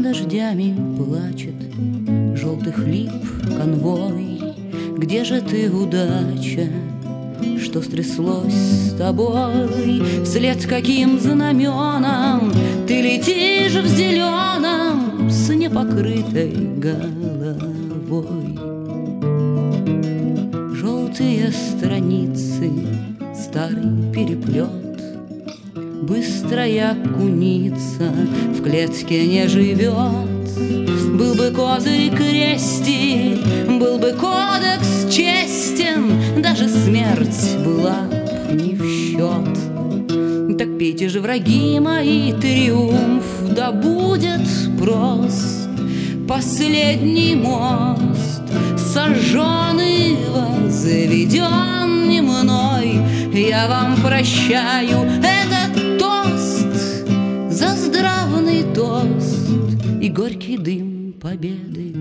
дождями плачет желтых лип конвой. Где же ты, удача? Что стряслось с тобой? Вслед каким знаменам ты летишь в зеленом с непокрытой головой? Желтые страницы, старый переплет, быстрая куница в клетке не живет. Был бы козырь крестик, был бы кодекс честен, даже смерть была б не в счет. Так пейте же, враги мои, триумф, да будет прост. Последний мост, сожженный, возведен не мной, я вам прощаю этот тост за здравный тост и горький дым победы.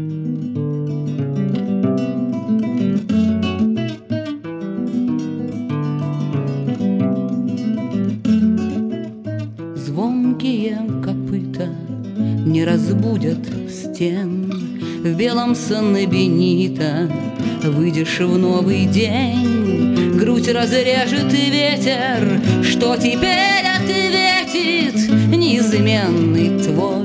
Звонкие копыта не разбудят стен. В белом саннебенита выйдешь в новый день. Грудь разрежет ветер, что теперь ответит неизменный твой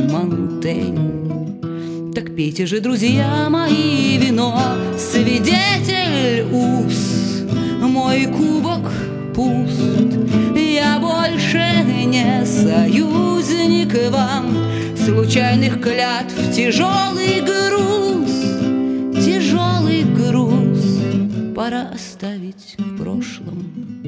Монтень. Так пейте же, друзья мои, вино, свидетель уз. Мой кубок пуст, я больше не союзник вам. Случайных клятв тяжелый груз пора оставить в прошлом.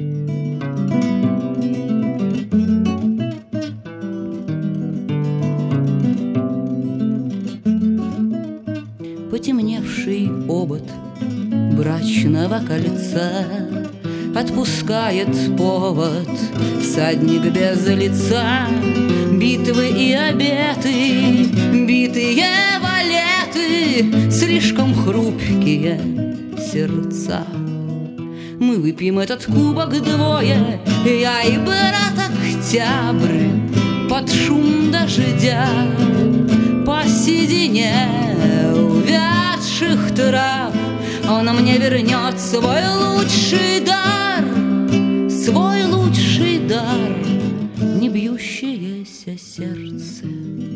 Потемневший обод брачного кольца отпускает повод всадник без лица. Битвы и обеты, битые валеты, слишком хрупкие сердца. Мы выпьем этот кубок двое, я и брат Октябрь, под шум дождя, по седине увядших трав. Он мне вернет свой лучший дар, не бьющееся сердце.